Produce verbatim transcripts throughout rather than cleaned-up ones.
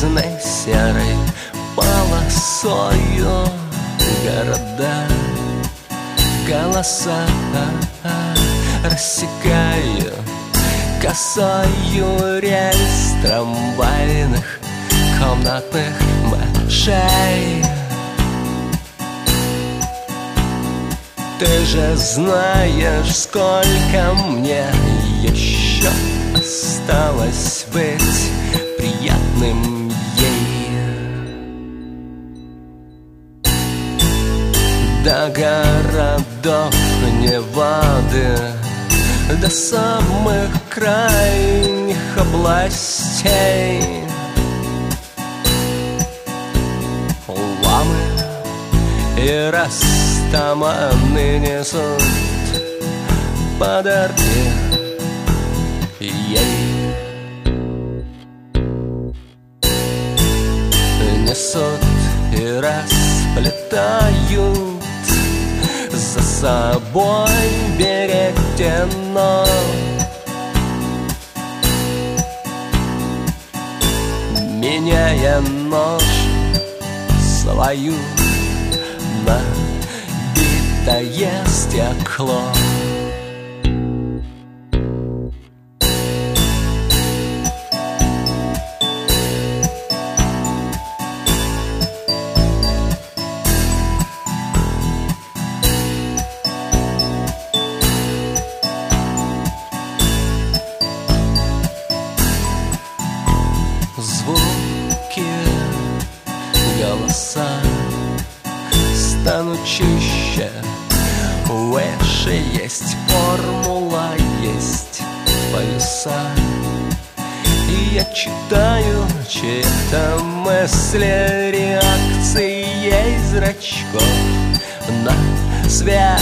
железной серой полосою города, голоса рассекаю косою рельс трамвайных комнатных мышей. Ты же знаешь, сколько мне еще осталось быть приятным ей. До городов Невады, до самых крайних областей. Ламы и растаманы несут подарки ей. Несут и расплетают за собой веретено. Меняя нож свою на битое стекло. Звуки, голоса станут чище, выше. Есть формула, есть полюса. И я читаю чьи-то мысли, реакции ей зрачков на свет.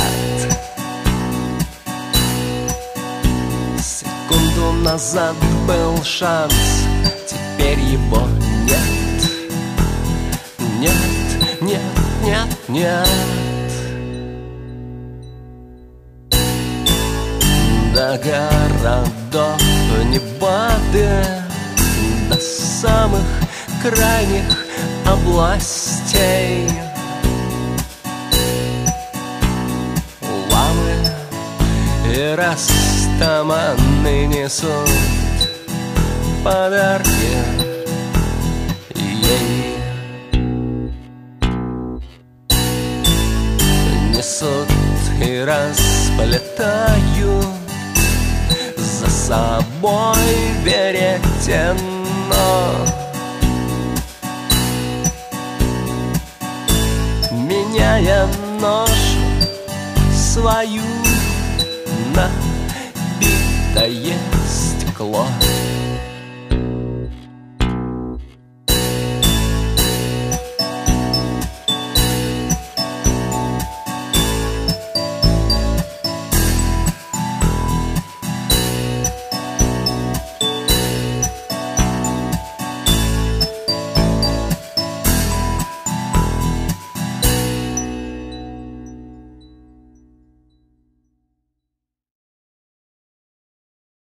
Секунду назад был шанс, теперь его нет. Нет, нет, нет, нет. До городов Невады, до самых крайних областей. Ламы и растаманы несут подарки ей. Несут и расплетают за собой веретено. Меняя нож свою на битое стекло.